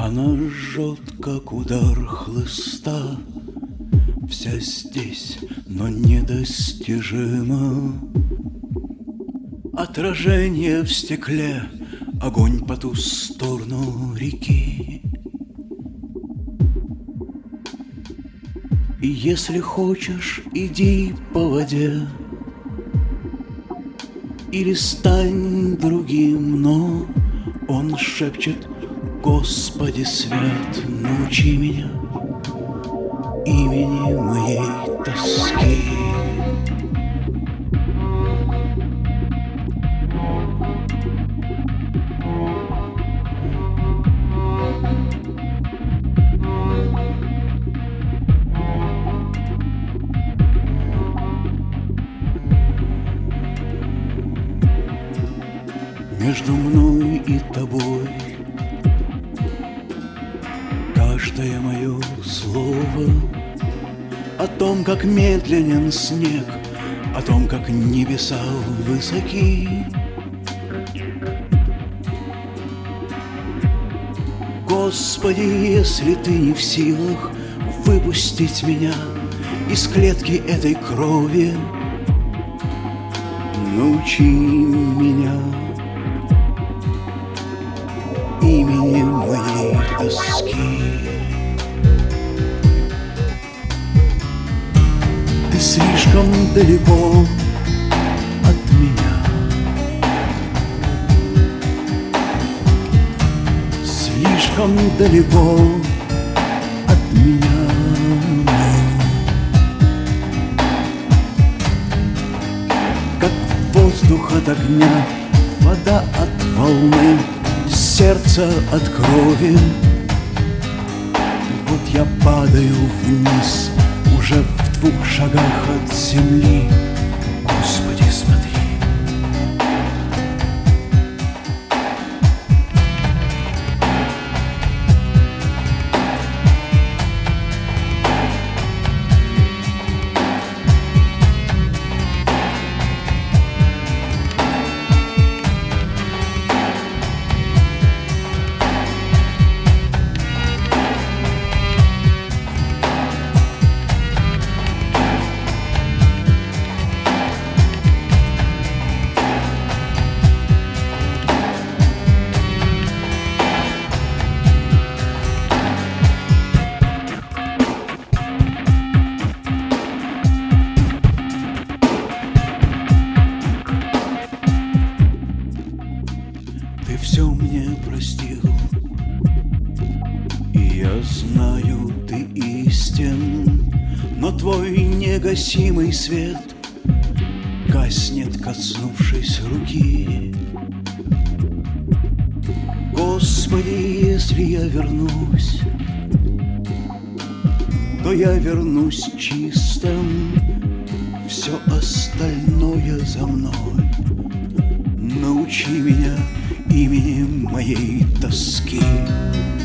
Она жжет, как удар хлыста, вся здесь, но недостижима. Отражение в стекле, огонь по ту сторону реки. И если хочешь, иди по воде или стань другим, но он шепчет: Господи свят, научи меня имени моей тоски. Между мной и тобой каждое мое слово о том, как медленен снег, о том, как небеса высоки. Господи, если ты не в силах выпустить меня из клетки этой крови, научи меня имени моей тоски. Ты слишком далеко от меня, слишком далеко от меня. Как воздух от огня, вода от волны, сердце от крови. Вот я падаю вниз, уже в 2 шагах от земли. Господи, смотри. Ты все мне простил, и я знаю, ты истин, но твой негасимый свет гаснет, коснувшись руки. Господи, если я вернусь, то я вернусь чистым, все остальное за мной. Научи меня имени моей тоски.